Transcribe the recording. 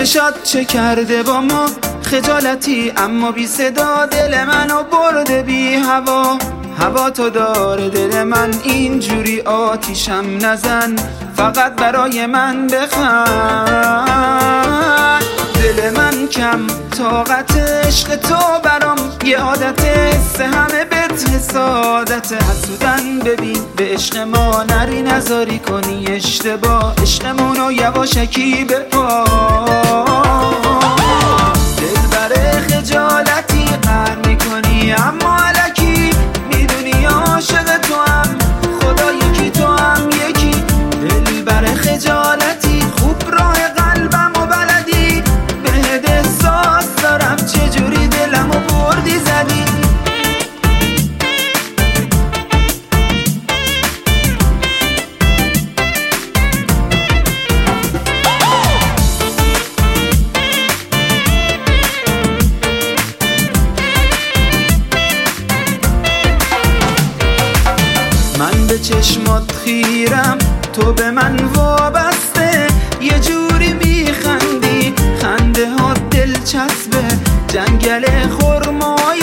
چشات چه کرده با ما خجالتی اما بی صدا دل منو برده بی هوا. هوا تو داره دل من اینجوری آتیشم نزن، فقط برای من بخند. دل من کم طاقت عشق تو برام یه عادت، حس همه بت حسادت حسودن. ببین به عشق ما نری نذاری کنی اشتباه، عشقمونو یواشکی به پا. دل بره خجالتی قهر میکنی اما الکی میدونی عاشق تو هم خدا یکی تو هم یکی. دل بره خجالتی خوب راه قلبم و بلدی، بهت احساس دارم چجوری دلمو بردی زدی. من به چشمات خیرم تو به من وابسته، یه جوری میخندی خنده ها دلچسبه. جنگل خرمای